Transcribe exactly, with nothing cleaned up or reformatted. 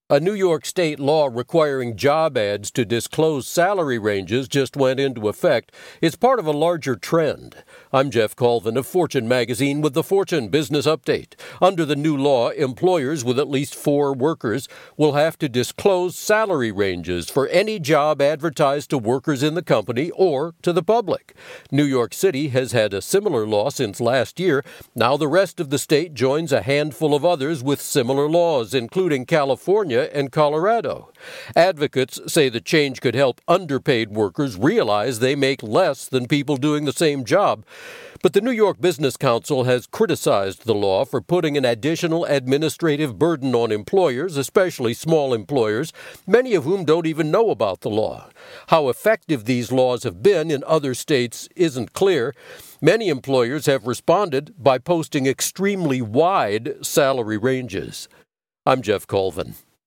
A New York state law requiring job ads to disclose salary ranges just went into effect. It's part of a larger trend. I'm Jeff Colvin of Fortune Magazine with the Fortune Business Update. Under the new law, employers with at least four workers will have to disclose salary ranges for any job advertised to workers in the company or to the public. New York City has had a similar law since last year. Now the rest of the state joins a handful of others with similar laws, including California and Colorado. Advocates say the change could help underpaid workers realize they make less than people doing the same job. But the New York Business Council has criticized the law for putting an additional administrative burden on employers, especially small employers, many of whom don't even know about the law. How effective these laws have been in other states isn't clear. Many employers have responded by posting extremely wide salary ranges. I'm Jeff Colvin.